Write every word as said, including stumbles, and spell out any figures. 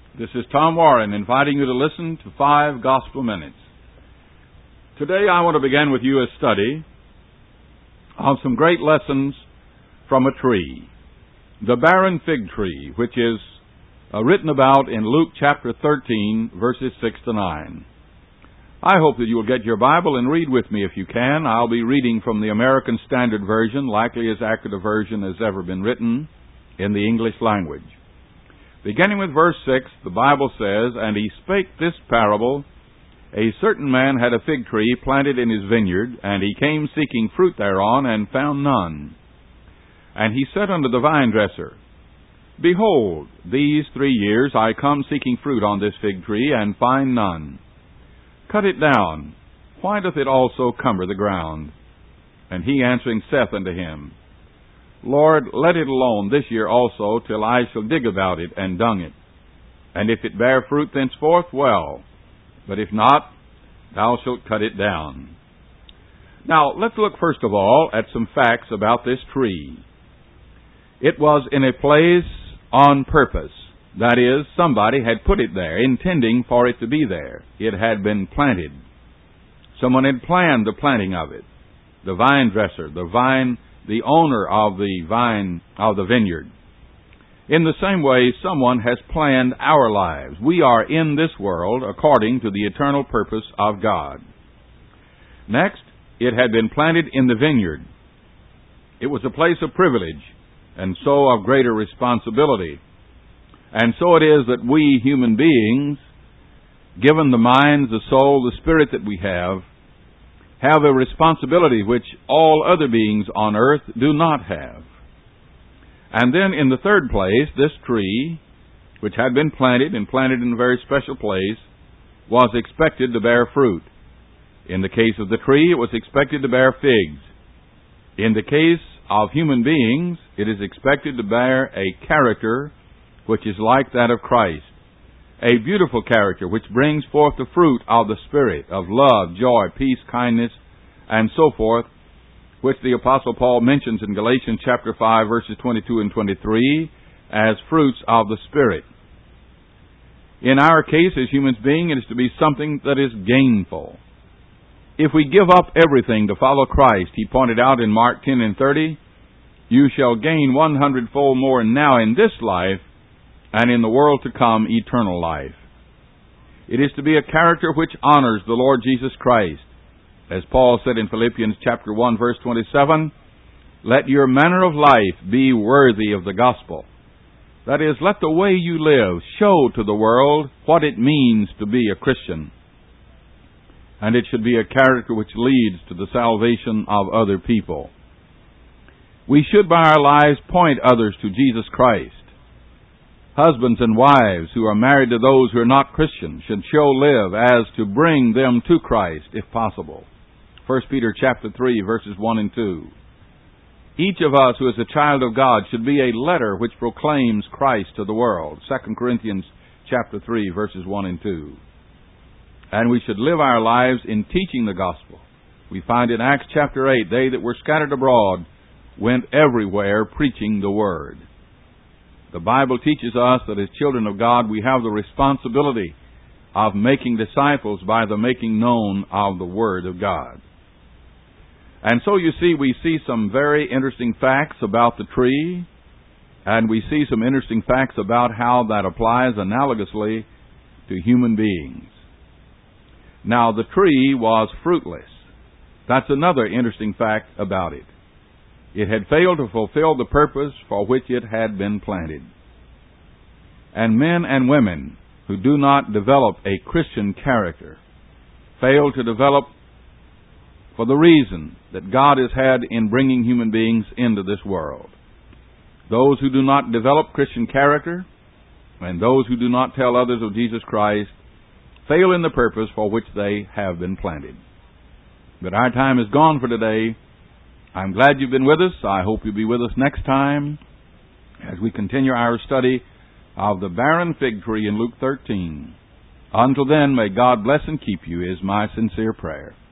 This is Tom Warren inviting you to listen to Five Gospel Minutes. Today I want to begin with you a study of some great lessons from a tree, the barren fig tree, which is uh, written about in Luke chapter thirteen, verses six to nine. I hope that you will get your Bible and read with me if you can. I'll be reading from the American Standard Version, likely as accurate a version as ever been written in the English language. Beginning with verse six, the Bible says, "And he spake this parable, A certain man had a fig tree planted in his vineyard, and he came seeking fruit thereon, and found none. And he said unto the vinedresser, Behold, these three years I come seeking fruit on this fig tree, and find none. Cut it down. Why doth it also cumber the ground? And he answering saith unto him, Lord, let it alone this year also, till I shall dig about it, and dung it. And if it bear fruit thenceforth, well. But if not, thou shalt cut it down." Now, let's look first of all at some facts about this tree. It was in a place on purpose. That is, somebody had put it there, intending for it to be there. It had been planted. Someone had planned the planting of it. The vine dresser, the vine the owner of the vine, of the vineyard. In the same way, someone has planned our lives. We are in this world according to the eternal purpose of God. Next, it had been planted in the vineyard. It was a place of privilege, and so of greater responsibility. And so it is that we human beings, given the minds, the soul, the spirit that we have, have a responsibility which all other beings on earth do not have. And then in the third place, this tree, which had been planted and planted in a very special place, was expected to bear fruit. In the case of the tree, it was expected to bear figs. In the case of human beings, it is expected to bear a character which is like that of Christ. A beautiful character which brings forth the fruit of the Spirit, of love, joy, peace, kindness, and so forth, which the Apostle Paul mentions in Galatians chapter five, verses twenty-two and twenty-three, as fruits of the Spirit. In our case, as human beings, it is to be something that is gainful. If we give up everything to follow Christ, he pointed out in Mark ten and thirty, you shall gain one hundredfold more now in this life, and in the world to come, eternal life. It is to be a character which honors the Lord Jesus Christ. As Paul said in Philippians chapter one, verse twenty-seven, let your manner of life be worthy of the gospel. That is, let the way you live show to the world what it means to be a Christian. And it should be a character which leads to the salvation of other people. We should by our lives point others to Jesus Christ. Husbands and wives who are married to those who are not Christians should show live as to bring them to Christ, if possible. First Peter chapter three, verses one and two. Each of us who is a child of God should be a letter which proclaims Christ to the world. Second Corinthians chapter three, verses one and two. And we should live our lives in teaching the gospel. We find in Acts chapter eight, they that were scattered abroad went everywhere preaching the word. The Bible teaches us that as children of God, we have the responsibility of making disciples by the making known of the Word of God. And so you see, we see some very interesting facts about the tree, and we see some interesting facts about how that applies analogously to human beings. Now, the tree was fruitless. That's another interesting fact about it. It had failed to fulfill the purpose for which it had been planted. And men and women who do not develop a Christian character fail to develop for the reason that God has had in bringing human beings into this world. Those who do not develop Christian character and those who do not tell others of Jesus Christ fail in the purpose for which they have been planted. But our time is gone for today. I'm glad you've been with us. I hope you'll be with us next time as we continue our study of the barren fig tree in Luke thirteen. Until then, may God bless and keep you is my sincere prayer.